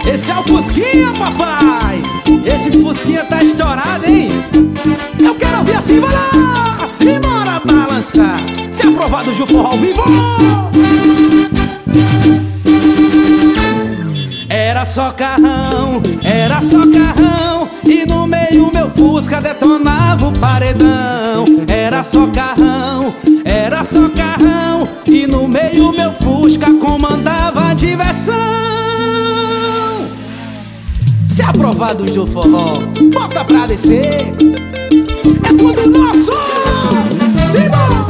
Esse é o Fusquinha, papai. Esse Fusquinha tá estourado, hein? Eu quero ouvir assim, vai lá. Simbora balançar. Se aprovado, Ju Forró ao vivo. Era só carrão, era só carrão, e no meio meu Fusca detonava o paredão. Era só carrão, era só carrão, e no meio meu Fusca comandava a diversão. Se aprovado, Ju Forró, bota pra descer. É tudo nosso! Simbora!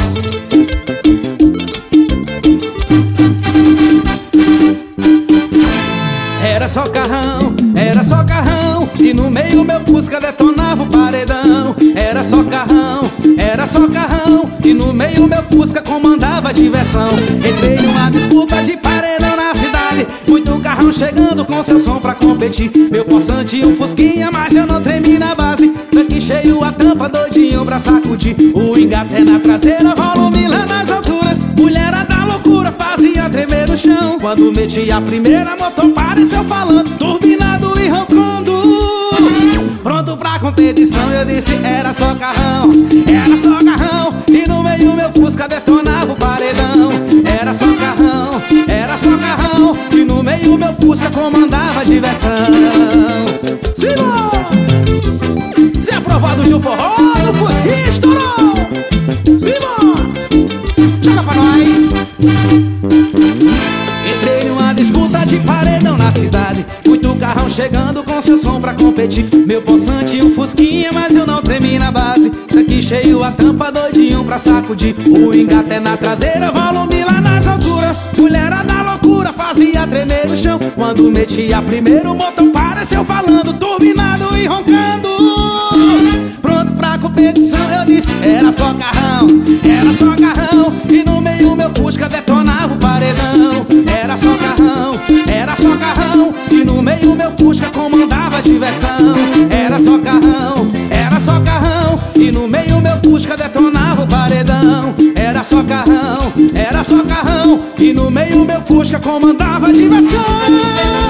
Era só carrão, e no meio meu Fusca detonava o paredão. Era só carrão, e no meio meu Fusca comandava a diversão. Entrei numa disputa de paredão na cidade, muito carrão chegando com seu som pra competir. Meu possante e um Fusquinha, mas eu não tremi na base. Tanque cheio, a tampa doidinho pra sacudir. O engate é na traseira, volume lá nas alturas. Mulherada da loucura fazia tremer o chão. Quando meti a primeira, motor pareceu falando, turbinado e roncando. Pronto pra competição, eu disse era só carrão, e no meio meu Fusca detonava o paredão. Era só carrão, e no meio meu Fusca comandava a diversão. Simbora! Se aprovado, Ju Forró, o Fusquinha estourou. Simbora! Joga pra nós. Entrei numa disputa de paredão na cidade, muito carrão chegando com seu som pra competir. Meu possante e um Fusquinha, mas eu não tremi na base. Tanque cheio, a tampa doidinho pra sacudir. O engate é na traseira, volume lá nas alturas. Mulherada da loucura fazia tremer o chão. Quando meti a primeira, o motor pareceu falando, turbinado e roncando. Pronto pra competição, eu disse era só carrão, e no meio meu Fusca detonava o paredão. Era só carrão, e no meio meu Fusca comandava a diversão. Era só carrão, e no meio meu Fusca detonava o paredão. Era só carrão, e no meio meu Fusca comandava a diversão.